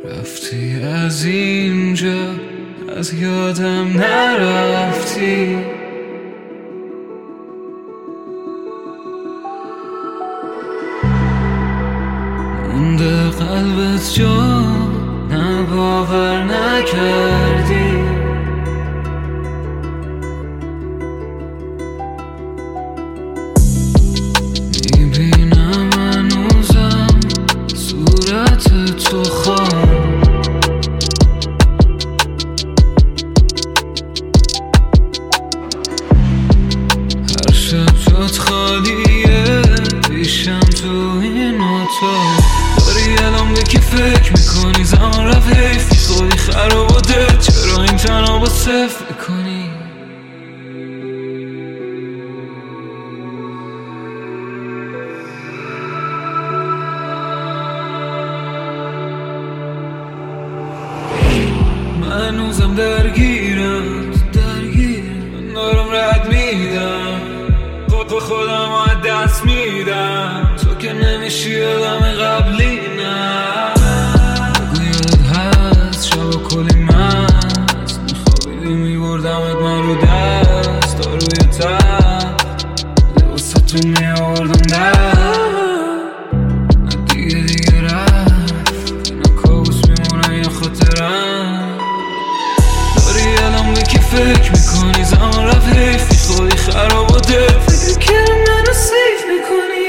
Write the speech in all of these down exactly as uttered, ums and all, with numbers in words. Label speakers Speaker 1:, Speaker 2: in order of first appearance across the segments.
Speaker 1: رفتی از اینجا، از یادم نرفتی. مونده قلبت جا، نه باور نکردی. میبینم هنوزم صورت تو خواهم. هر شب جات خالیه، پیشم تو این اتاق. داری الان به کی فکر میکنی؟ زمان رفت حیفی، خودی خراباته. چرا این تنها با صفر میکنی؟ من هنوزم درگیرم، درگیرم دارم رد میدم، خود به خودم از دست میدم. تو که نمیشی آدم قبلی، نه بگو یادت هست شبا کلی مست میخوابیدی میبردمت من رو دست تا روی تخت لباستو میاوردم در. نه دیگه دیگه رفت، اینا کابوس میمونن یا خاطرم. داری الان به کی فکر میکنی؟ زمان رفت حیفی، خودی خراباته. فکر که منو سیف میکنی.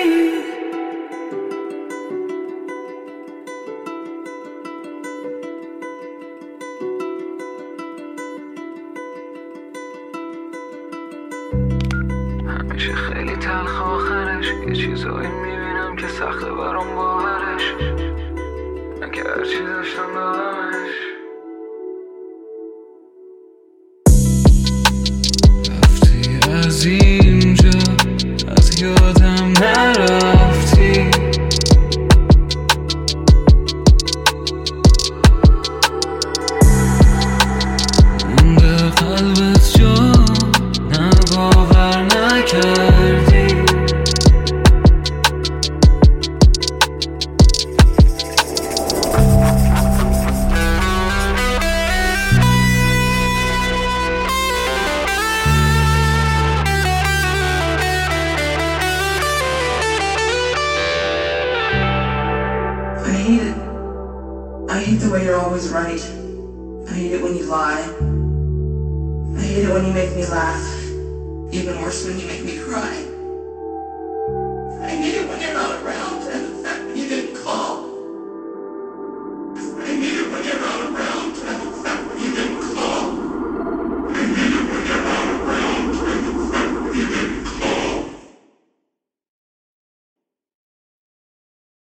Speaker 1: همیشه خیلی تلخ آخرش، یه چیزایی میبینم که سخته برام باورش. من که هرچی داشتم دادمش. رفتی از اینجا، از یادم نرفتی. مونده قلبت جا، نه باور نکردی.
Speaker 2: I hate it. I hate the way you're always right. I hate it when you lie. I hate it when you make me laugh. Even worse when you make me cry.